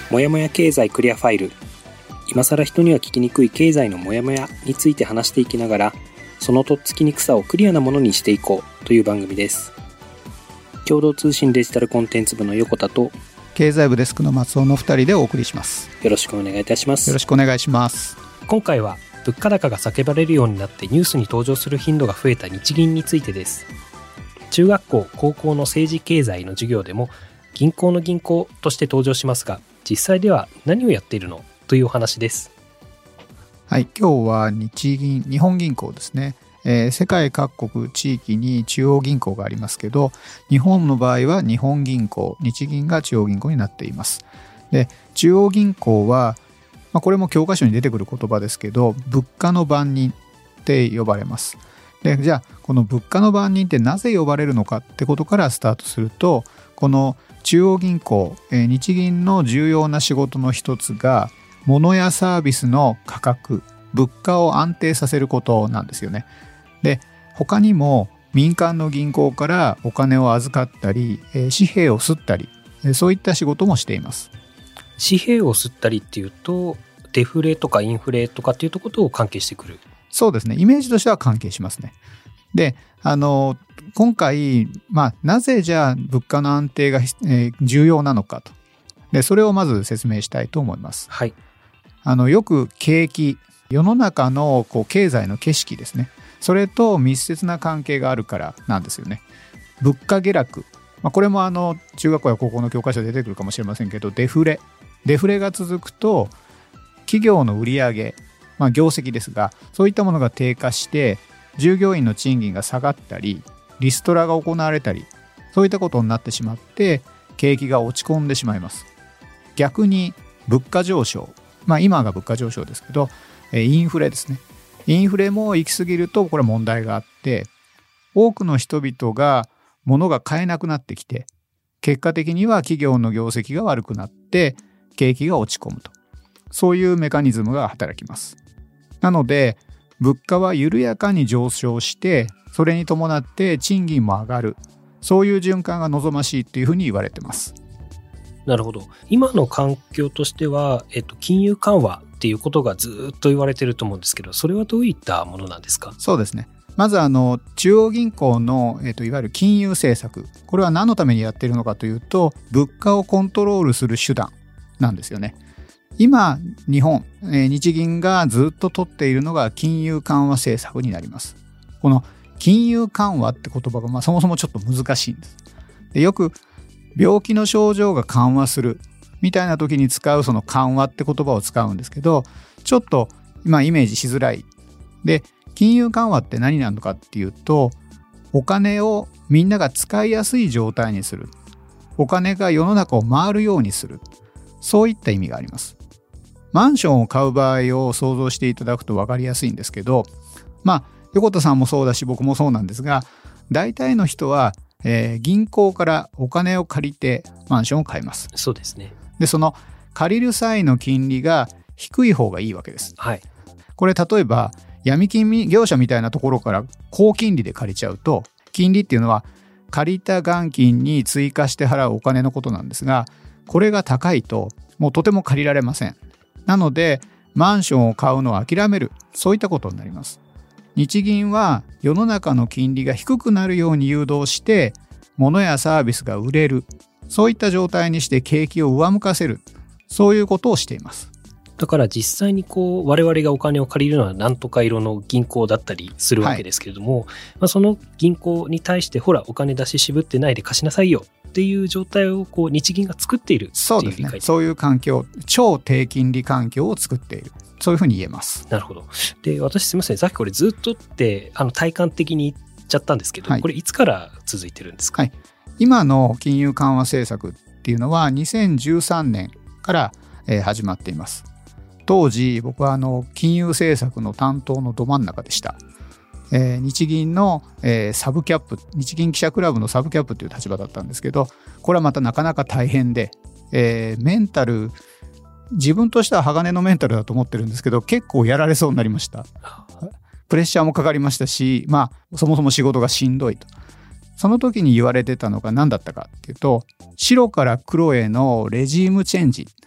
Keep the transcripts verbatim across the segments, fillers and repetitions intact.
もやもや経済クリアファイル。今更人には聞きにくい経済のもやもやについて話していきながら、そのとっつきにくさをクリアなものにしていこうという番組です。共同通信デジタルコンテンツ部の横田と経済部デスクの松尾のふたりでお送りします。 よろしくお願いいたします。 よろしくお願いします。 今回は物価高が叫ばれるようになってニュースに登場する頻度が増えた日銀についてです。中学校高校の政治経済の授業でも銀行の銀行として登場しますが、実際では何をやっているのというお話です。 はい、今日は日銀、日本銀行ですね、えー、世界各国地域に中央銀行がありますけど、日本の場合は日本銀行、日銀が中央銀行になっています。で、中央銀行は、まあ、これも教科書に出てくる言葉ですけど、物価の番人って呼ばれます。で、じゃあこの物価の番人ってなぜ呼ばれるのかってことからスタートすると、この中央銀行、えー、日銀の重要な仕事の一つが物やサービスの価格、物価を安定させることなんですよね。で、他にも民間の銀行からお金を預かったり、えー、紙幣を刷ったり、えー、そういった仕事もしています。 紙幣を刷ったりっていうと、デフレとかインフレとかっていうところと関係してくる。 そうですね、イメージとしては関係しますね。で、あの今回、まあ、なぜじゃあ物価の安定が、えー、重要なのかと。で、それをまず説明したいと思います。 はい。 あのよく景気、世の中のこう経済の景色ですね、それと密接な関係があるからなんですよね。物価下落、まあ、これもあの中学校や高校の教科書で出てくるかもしれませんけど、デフレデフレが続くと企業の売り上げ、まあ、業績ですが、そういったものが低下して従業員の賃金が下がったり、リストラが行われたり、そういったことになってしまって景気が落ち込んでしまいます。逆に物価上昇、まあ、今が物価上昇ですけど、インフレですね。インフレも行き過ぎるとこれは問題があって、多くの人々が物が買えなくなってきて、結果的には企業の業績が悪くなって景気が落ち込むと、そういうメカニズムが働きます。なので物価は緩やかに上昇して、それに伴って賃金も上がる、そういう循環が望ましいというふうに言われてます。 なるほど。今の環境としては、えっと、金融緩和っていうことがずっと言われてると思うんですけど、それはどういったものなんですか？ そうですね。まずあの中央銀行の、えっと、いわゆる金融政策、これは何のためにやっているのかというと、物価をコントロールする手段なんですよね。今日本、えー、日銀がずっと取っているのが金融緩和政策になります。この金融緩和って言葉が、まあ、そもそもちょっと難しいんです。で、よく病気の症状が緩和するみたいな時に使うその緩和って言葉を使うんですけど、ちょっと今イメージしづらい。で、金融緩和って何なのかっていうと、お金をみんなが使いやすい状態にする、お金が世の中を回るようにする、そういった意味があります。マンションを買う場合を想像していただくと分かりやすいんですけど、まあ横田さんもそうだし僕もそうなんですが、大体の人は、えー、銀行からお金を借りてマンションを買います。 そうですね。 で、その借りる際の金利が低い方がいいわけです。 はい。 これ例えば闇金業者みたいなところから高金利で借りちゃうと、金利っていうのは借りた元金に追加して払うお金のことなんですが、これが高いともうとても借りられません。なのでマンションを買うのを諦める、そういったことになります。日銀は世の中の金利が低くなるように誘導して、物やサービスが売れる、そういった状態にして景気を上向かせる、そういうことをしています。 だから実際にこう我々がお金を借りるのは何とか色の銀行だったりするわけですけれども、はい、まあ、その銀行に対してほらお金出し渋ってないで貸しなさいよっていう状態をこう日銀が作っているっていう。 そうですね。そういう環境、超低金利環境を作っている、そういうふうに言えます。 なるほど。で、私すみません、さっきこれずっとってあの体感的に言っちゃったんですけど、はい、これいつから続いてるんですか？はい、 今の金融緩和政策っていうのはにせんじゅうさんねんから、えー、始まっています。当時僕はあの金融政策の担当のど真ん中でした。えー、日銀の、えー、サブキャップ、日銀記者クラブのサブキャップという立場だったんですけど、これはまたなかなか大変で、えー、メンタル、自分としては鋼のメンタルだと思ってるんですけど、結構やられそうになりました。プレッシャーもかかりましたし、まあそもそも仕事がしんどいと。その時に言われてたのが何だったかっていうと、白から黒へのレジームチェンジ、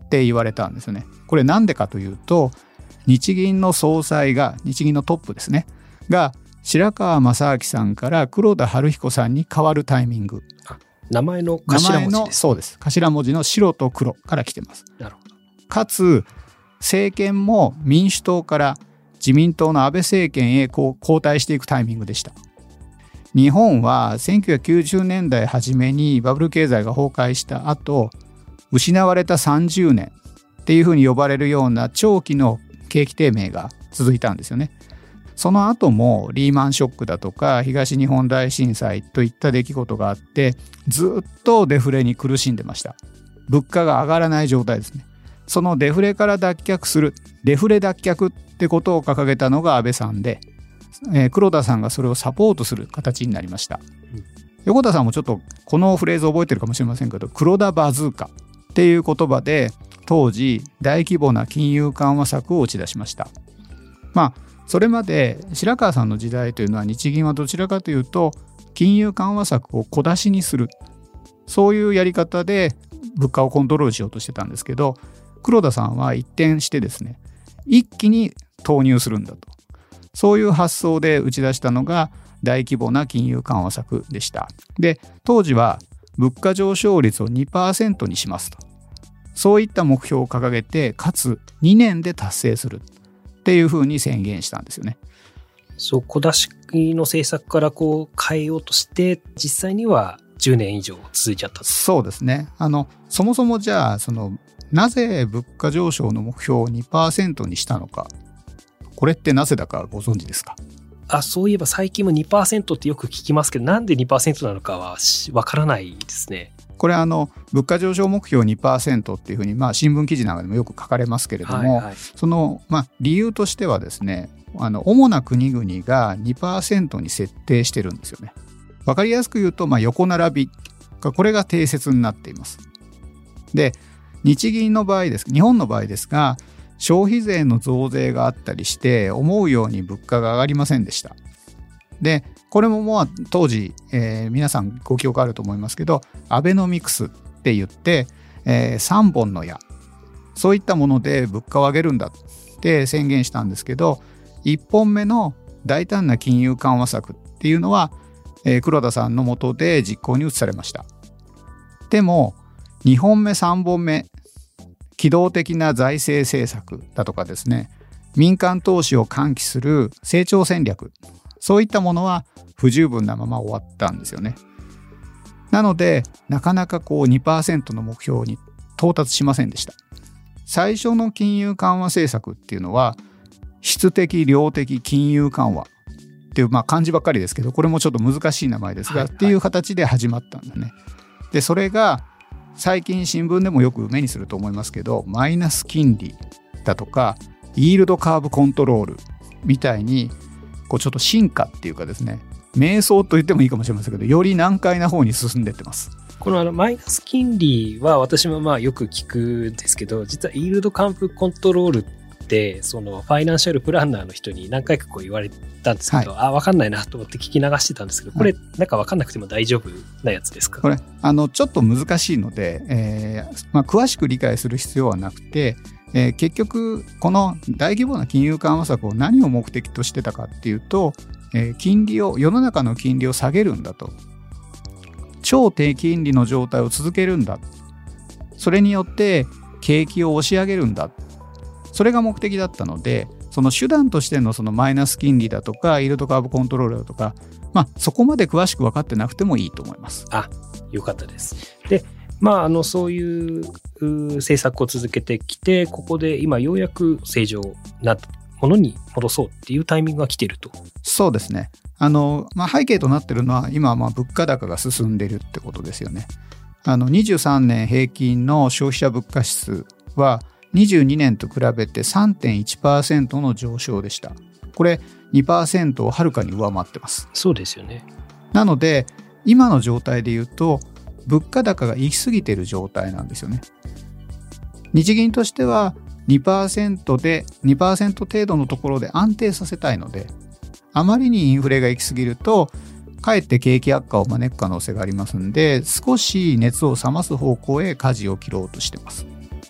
って言われたんですよね。これなんでかというと、日銀の総裁が、日銀のトップですねが白川正明さんから黒田晴彦さんに変わるタイミング、 名前の頭文字です。 名前のそうです、頭文字の白と黒から来てます。 なるほど。 かつ政権も民主党から自民党の安倍政権へこう交代していくタイミングでした。日本はせんきゅうひゃくきゅうじゅうねんだい初めにバブル経済が崩壊した後、失われたさんじゅうねんっていうふうに呼ばれるような長期の景気低迷が続いたんですよね。その後もリーマンショックだとか東日本大震災といった出来事があって、ずっとデフレに苦しんでました。物価が上がらない状態ですね。そのデフレから脱却する、デフレ脱却ってことを掲げたのが安倍さんで、えー、黒田さんがそれをサポートする形になりました、うん、横田さんもちょっとこのフレーズ覚えてるかもしれませんけど、黒田バズーカっていう言葉で当時大規模な金融緩和策を打ち出しました。まあそれまで白川さんの時代というのは、日銀はどちらかというと金融緩和策を小出しにする、そういうやり方で物価をコントロールしようとしてたんですけど、黒田さんは一転してですね、一気に投入するんだと、そういう発想で打ち出したのが大規模な金融緩和策でした。で、当時は物価上昇率を にパーセント にしますと、そういった目標を掲げて、かつにねんで達成するっていうふうに宣言したんですよね。 そう、小出しの政策からこう変えようとして、実際にはじゅうねん以上続いちゃった。 そうですね。あのそもそもじゃあそのなぜ物価上昇の目標を にパーセント にしたのか、これってなぜだかご存知ですか？ あ、そういえば最近も にパーセント ってよく聞きますけど、なんで にパーセント なのかはわからないですね。 これあの物価上昇目標 にパーセント っていうふうに、まあ、新聞記事なんかでもよく書かれますけれども、はいはい、その、まあ、理由としてはですね、あの主な国々が にパーセント に設定してるんですよね。わかりやすく言うと、まあ、横並び、これが定説になっています。で、日銀の場合です、日本の場合ですが、消費税の増税があったりして思うように物価が上がりませんでした。で、これももう当時、えー、皆さんご記憶あると思いますけど、アベノミクスって言って、えー、さんぼんの矢、そういったもので物価を上げるんだって宣言したんですけど、いっぽんめの大胆な金融緩和策っていうのは、えー、黒田さんの下で実行に移されました。でもにほんめさんぼんめ、機動的な財政政策だとかですね、民間投資を喚起する成長戦略、そういったものは不十分なまま終わったんですよね。なのでなかなかこう にパーセント の目標に到達しませんでした。最初の金融緩和政策っていうのは質的量的金融緩和っていう、まあ漢字ばっかりですけど、これもちょっと難しい名前ですが、はいはい、っていう形で始まったんだね。で、それが最近新聞でもよく目にすると思いますけど、マイナス金利だとかイールドカーブコントロールみたいに、こうちょっと進化っていうかですね、迷走と言ってもいいかもしれませんけど、より難解な方に進んでいってます。 このあのマイナス金利は私もまあよく聞くんですけど、実はイールドカーブコントロールってそのファイナンシャルプランナーの人に何回かこう言われたんですけど、はい、あ、分かんないなと思って聞き流してたんですけど、これ、はい、なんか分かんなくても大丈夫なやつですか？ これあのちょっと難しいので、えーまあ、詳しく理解する必要はなくて、えー、結局この大規模な金融緩和策を何を目的としてたかっていうと、えー、金利を世の中の金利を下げるんだと、超低金利の状態を続けるんだ、それによって景気を押し上げるんだ、それが目的だったので、その手段としてのそのマイナス金利だとかイールドカーブコントロールだとか、まあ、そこまで詳しく分かってなくてもいいと思います。 あ、よかったです。で、まあ、あのそういう政策を続けてきて、ここで今ようやく正常なものに戻そうっていうタイミングが来ていると。 そうですね。あの、まあ、背景となっているのは今はまあ物価高が進んでいるってことですよね。あのにじゅうさんねん平均の消費者物価指数はにじゅうにねんと比べて さんてんいちパーセント の上昇でした。これ にパーセント をはるかに上回ってます。 そうですよね。 なので今の状態で言うと物価高が行き過ぎている状態なんですよね。日銀としては にパーセント で にパーセント 程度のところで安定させたいので、あまりにインフレが行き過ぎるとかえって景気悪化を招く可能性がありますので、少し熱を冷ます方向へ舵を切ろうとしています。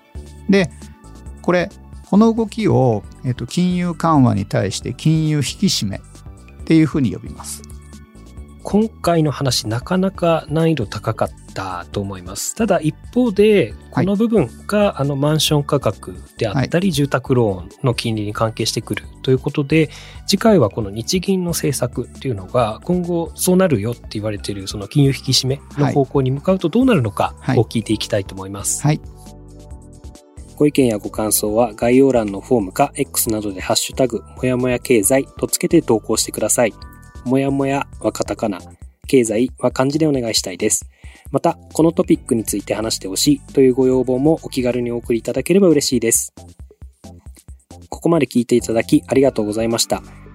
で、これ、この動きを、えっと、金融緩和に対して金融引き締めっていうふうに呼びます。 今回の話、なかなか難易度高かったと思います。ただ一方で、この部分が、はい、あのマンション価格であったり、はい、住宅ローンの金利に関係してくるということで、次回はこの日銀の政策っていうのが今後そうなるよって言われているその金融引き締めの方向に向かうとどうなるのかを聞いていきたいと思います。 はいはい、 ご意見やご感想は概要欄のフォームか X などでハッシュタグもやもや経済とつけて投稿してください。もやもやはカタカナ、経済は漢字でお願いしたいです。また、このトピックについて話してほしいというご要望もお気軽にお送りいただければ嬉しいです。ここまで聞いていただきありがとうございました。